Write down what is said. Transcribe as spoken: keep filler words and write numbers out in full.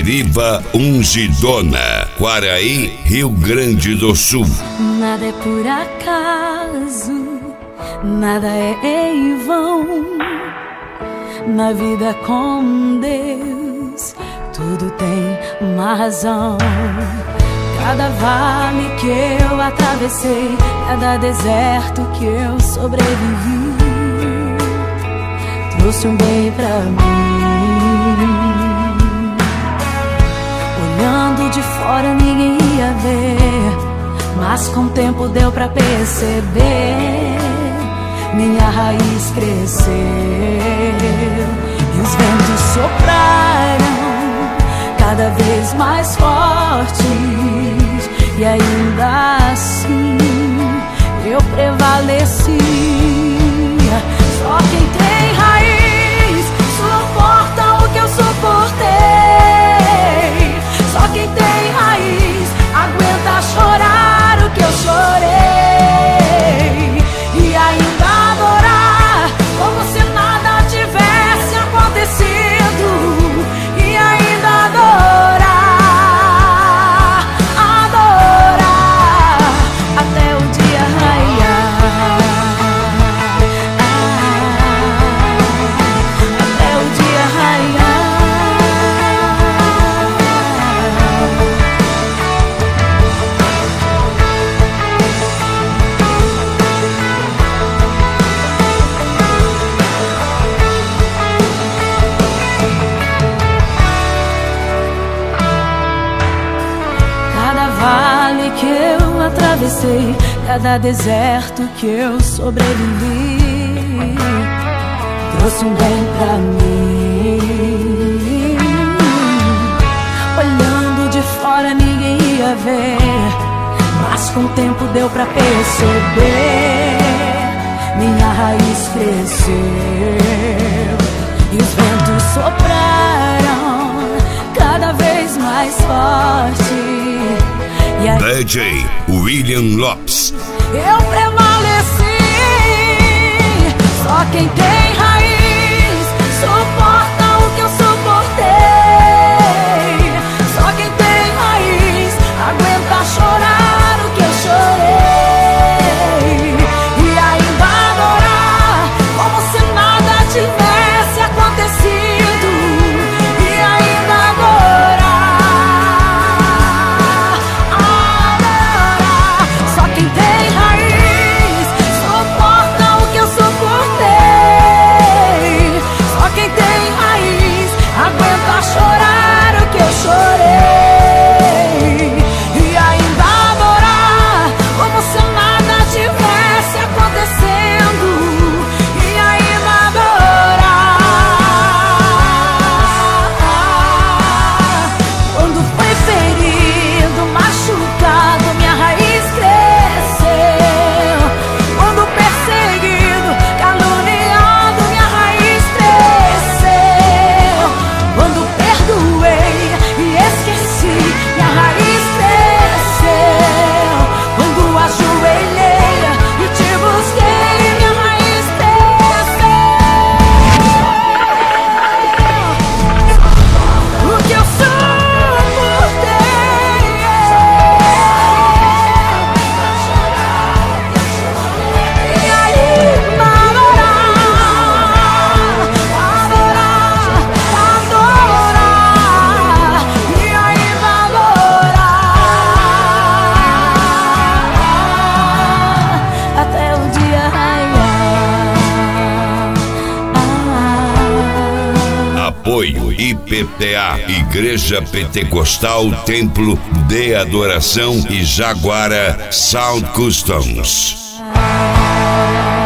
Deriva Ungidona, Quaraí, Rio Grande do Sul. Nada é por acaso, nada é em vão. Na vida com Deus, tudo tem uma razão. Cada vale que eu atravessei, cada deserto que eu sobrevivi, trouxe um bem pra mim. Olhando de fora ninguém ia ver, mas com o tempo deu pra perceber. Minha raiz cresceu e os ventos sopraram cada vez mais fortes, e ainda assim eu prevaleci. Só quem tem raiz suporta o que eu suportei. Só quem tem raiz aguenta chorar o que eu chorei, e ainda adorar como se nada tivesse acontecido, e ainda adorar, adorar até o dia raiar, até o dia raiar. Vale que eu atravessei, cada deserto que eu sobrevivi, trouxe um bem pra mim. Olhando de fora ninguém ia ver, mas com o tempo deu pra perceber. Minha raiz cresceu e os ventos sopraram cada vez mais forte. D J William Lopes. Eu prevaleci. Só quem tem raiz suporta o que eu suportei. Só quem tem raiz aguenta chorar o que eu chorei, e ainda adorar como se nada tivesse acontecido, e ainda adorar. Chorar o que eu chorei, e ainda adorar como se nada tivesse acontecendo, e ainda adorar. Quando foi ferido, machucado, minha raiz cresceu. Quando perseguido, caluniado, minha raiz cresceu. Quando perdoei e esqueci, minha raiz cresceu. Quando ajoelhei e te busquei, minha raiz cresceu. O que eu suportei, e ainda adorar, adorar, adorar, e ainda adorar até o dia raiar. Apoio I P T A, Igreja Pentecostal Templo de Adoração e Jaguara Sound Customs. Ah.